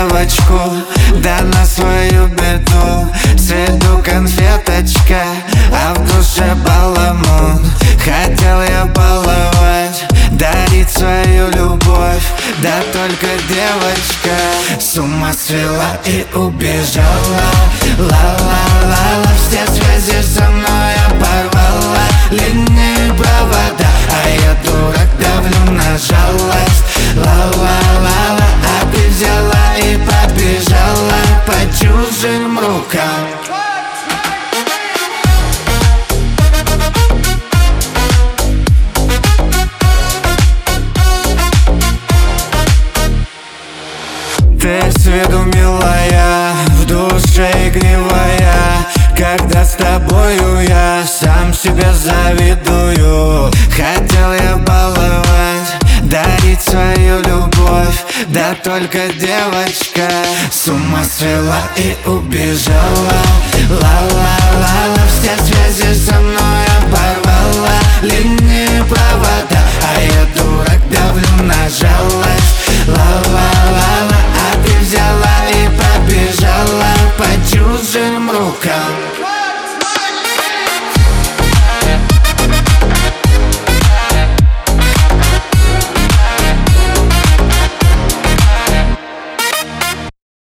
девочку, да на свою беду. С виду конфеточка, а в душе баламут. Хотел я баловать, дарить свою любовь, да только девочка с ума свела и убежала. Ла-ла-ла-ла, все связи со мной оборвала. Линии провода, а я дурак, давлю на жалость. Ла-ла-ла-ла, а ты взяла и побежала по чужим рукам. Ты с виду милая, в душе игривая. Когда с тобою я сам себе завидую. Хотел я баловать, дарить свою любовь, да только девочка с ума свела и убежала. Ла-ла-ла-ла, все связи со мной оборвала.